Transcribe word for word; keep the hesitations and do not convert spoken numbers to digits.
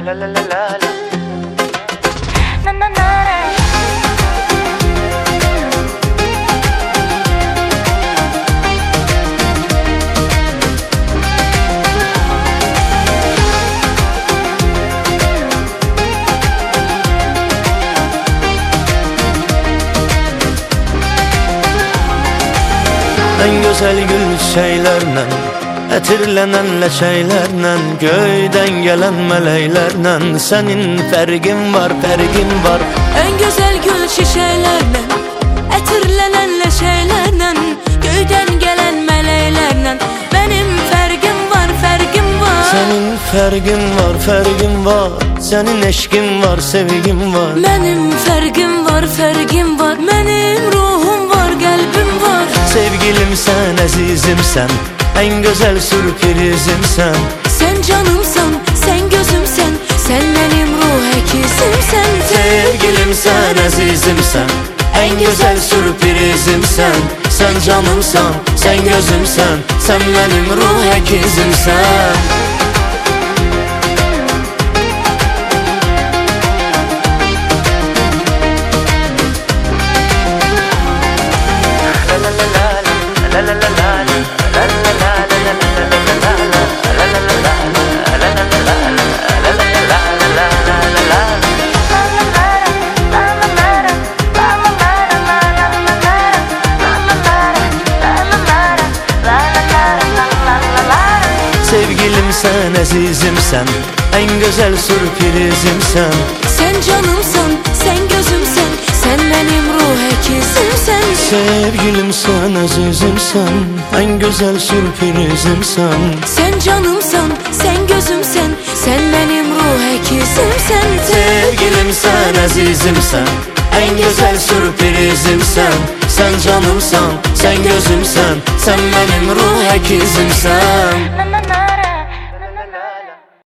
La la la la la. Na na na na. En güzel gül şeylerle, etirlenen leçeylerle, köyden gelen meleylerle, senin fergin var, fergin var. En güzel gül şişelerle, etirlenen leçeylerle, köyden gelen meleylerle, benim fergim var, fergim var. Senin fergin var, fergin var. Senin eşkin var, sevgin var. Benim fergim var, fergim var. Benim ruhum var, kalbim var. Sevgilim sen, azizimsen, en güzel sürprizimsen. Sen canımsan, sen gözümsen, sen benim ruh ekizimsen. Sevgilim sen, azizimsen, en güzel sürprizimsen. Sen canımsan, sen gözümsen, sen benim ruh ekizimsen. Sevgilim sen, azizimsen, en güzel sürprizimsen. Sen canımsan, sen gözümsen, sen benim ruh ekizimsen. Sevgilim sen, azizimsen, en güzel sürprizimsen. Sen canımsan, sen gözümsen, sen benim ruh ekizimsen. Sevgilim sen, azizimsen, en güzel sürprizimsen. Sen canımsan, sen gözümsen, sen benim ruh ekizimsen.